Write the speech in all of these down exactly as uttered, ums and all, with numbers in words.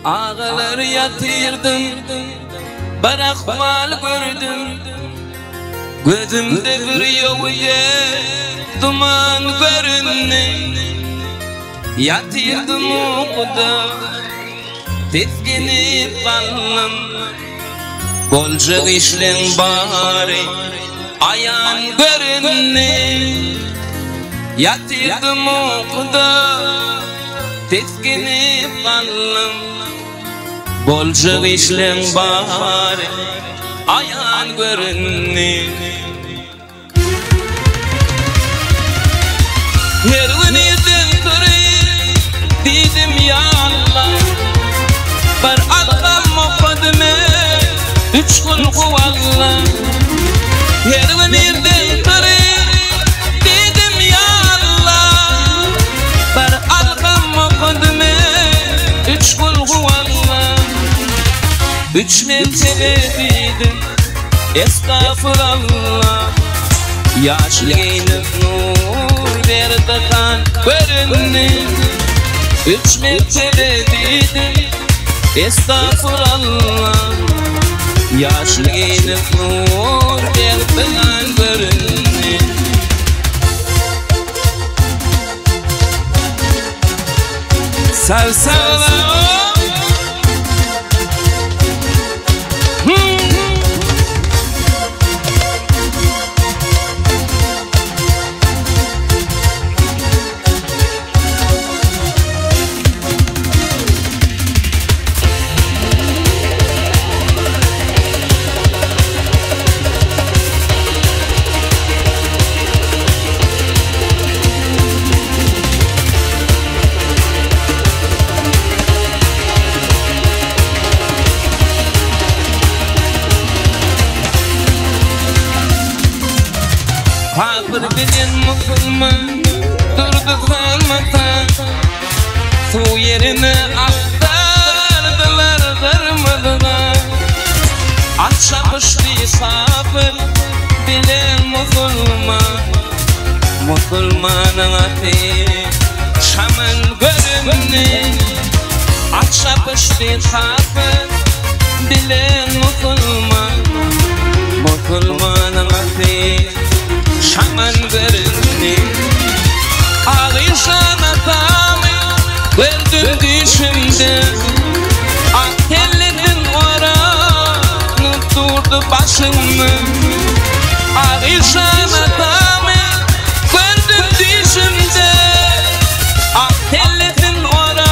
Ağalar yatırdım, bırakmal gördüm. Gözümde bir yoğuya duman görünne. Yatırdım okuda, tezginip kaldım. Golcuk işlen bari, ayan görünne. Yatırdım okuda, tezginip kaldım. Golcuk işlen bari, ayan görünne. Her gün izin kırır, dedim ya Allah. Bir algam okudum, üç gün kuvallah. Her gün izin kırır, dedim ya Allah. Bir algam okudum, üç gün kuvallah. Üç mertebe dedim, estağfurullah. Yaşlıyım nur verdi kan görünne. Üç mertebe dedim, estağfurullah. Yaşlıyım nur verdi kan görünne. Sev sevla Hafır bilen Müslüman durdu kalmatan. Su yerine aktardılar kırmızılar. Akşamıştı hafır bilen Müslüman. Müslümanın ateşi şaman görünne. Akşamıştı hafır bilen Müslüman. Müslümanın ateşi şaman görünne. Ağışan atamı gördüm düşümde. Ak tellinin oranı durdu başımı. Ağışan atamı gördüm düşümde. Ak tellinin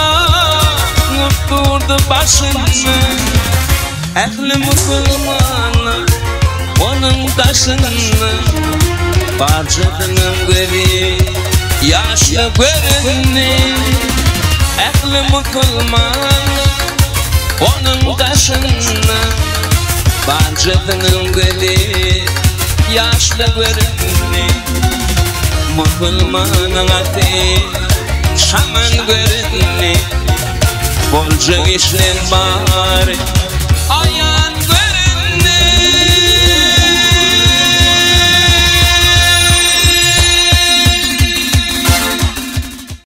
oranı durdu başımı. Ehli Müslümanı onun taşını parçadığım gibi yaşlı görünne. Ehli Müslüman onun taşını parçadığım gibi yaşlı görünne. Müslümanın ateşi şaman görünne. Bolcuk işlen bari, ayan